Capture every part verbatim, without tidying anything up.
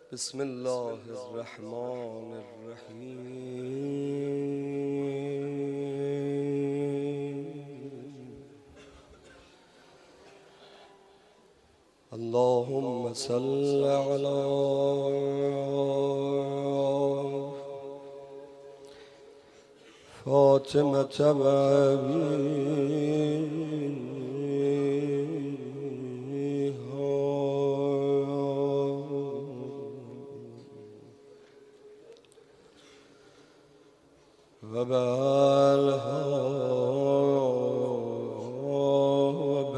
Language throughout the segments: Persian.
بسم الله الرحمن الرحیم. اللهم صل على فاطمة و بعلها و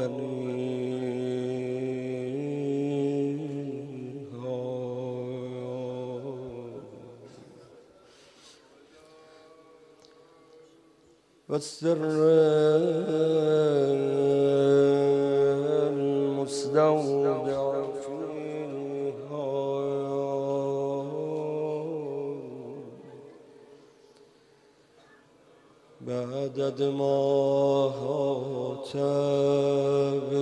بنیها و السر المستودع بعدد ما هات به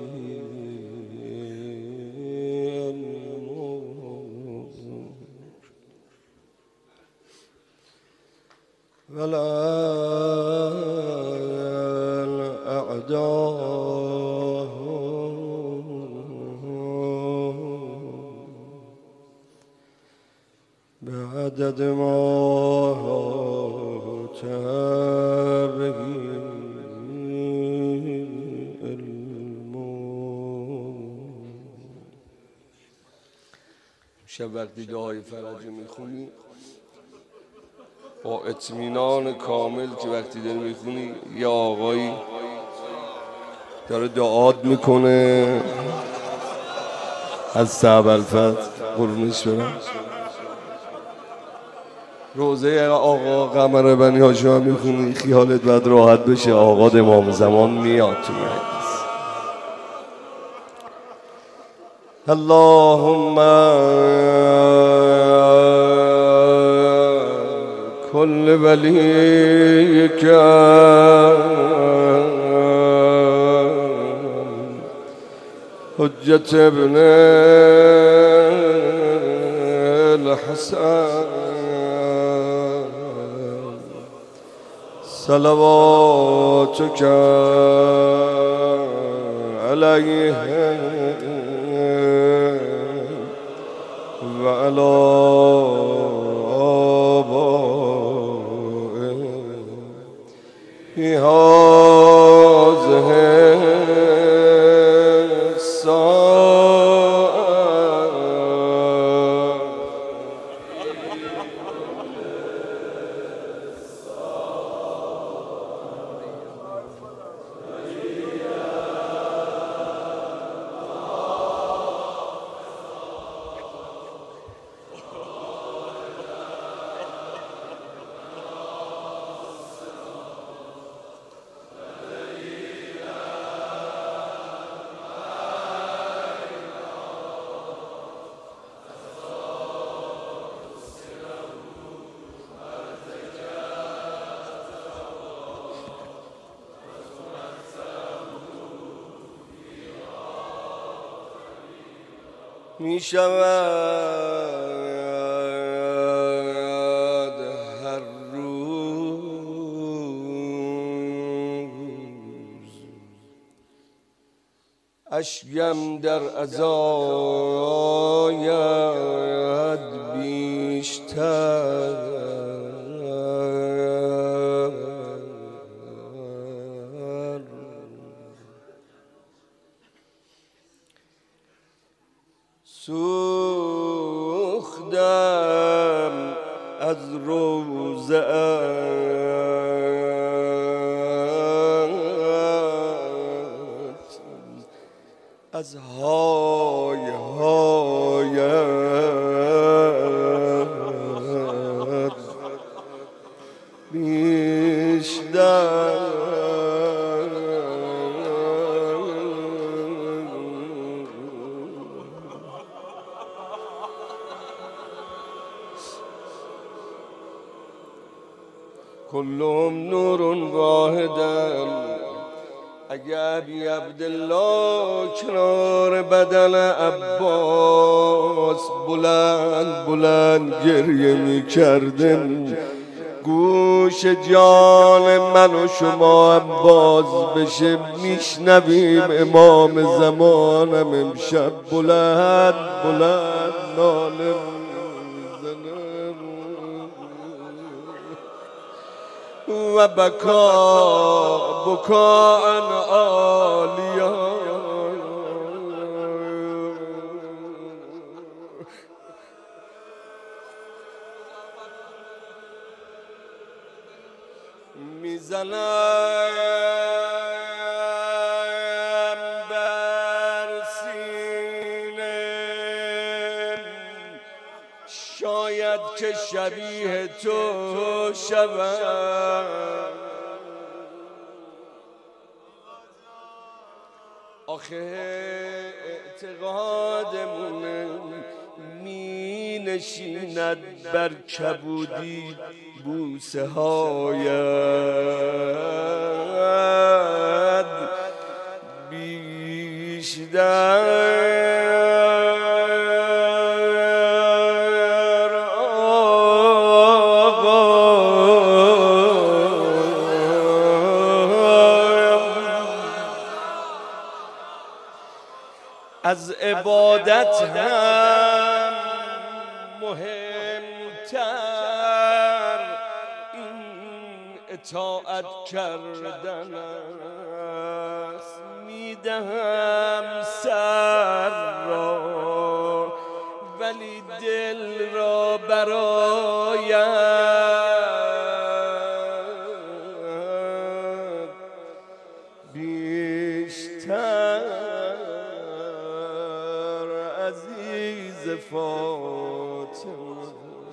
الأمور ولا الأعداء بعدد ما هات به شب وقتی دعای فرجی میخونی با اطمینان کامل که وقتی داری میخونی یه آقایی داره دعات میکنه از ابوالفضل قربونش برم، روزه آقا قمر بنی هاشم میخونی خیالت باید راحت بشه آقا امام زمان میاد تو مجلس. اللهم كل وليك حجة ابن الحسن صلواتك عليه وعلى آبائه في هذه می شود هر روز اشکم در عزایت بیشتر سوختم از روزه ات از های هایت بیشتر كلهم نور واحدا اگه ابی عبدالله کنار بدن عباس بلند بلند گریه می کردن، گوش جان من و شما باز بشه میشنویم امام زمانم امشب بلند بلند ناله میزنه و بکا بکا عالیا. میزنم بر سینه شاید که شبیه تو شود، آخه اعتقادمونه می نشیند بر کبودی بوسه هایت بیشتر آقا از عبادت هم مهمتر این اطاعت کردن است. میدهم سر را ولی دل را برایت بیشتر عزیز فاطمه.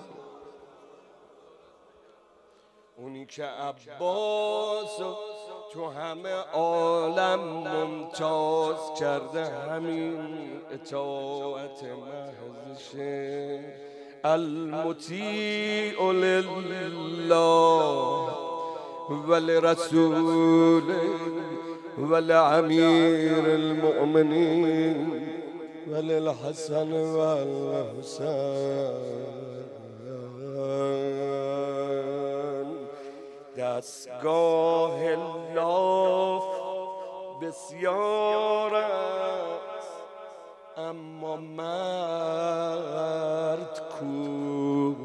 اونی که عباس تو همه عالم ممتاز کرده همین اطاعت محضشه. المطیع لله ولرسوله ولامیر المؤمنین وللحسن والحسین. دستگاه لاف بسیار است اما مرد کو.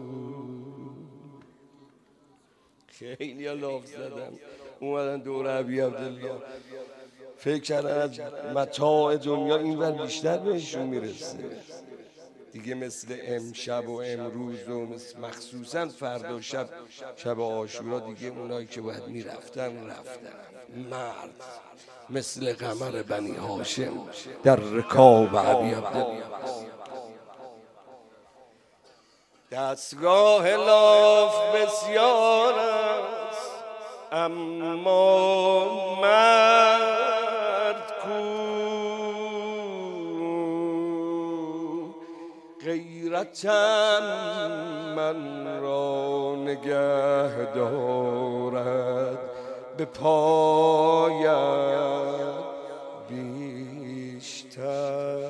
خیلی لاف زدن اومدن دور ابی عبدالله، فکر کردن از متاع دنیا اینور بیشتر بهشون میرسه دیگه، مثل امشب و امروز و مخصوصا فردا شب شب عاشورا دیگه اونایی که باید میرفتن رفتن. مرد مثل قمر بنی هاشم در رکاب ابی عبدالله. دستگاه لاف بسیار است اما مرد کو. غیرتم من را نگه دارد به پایت بیشتر.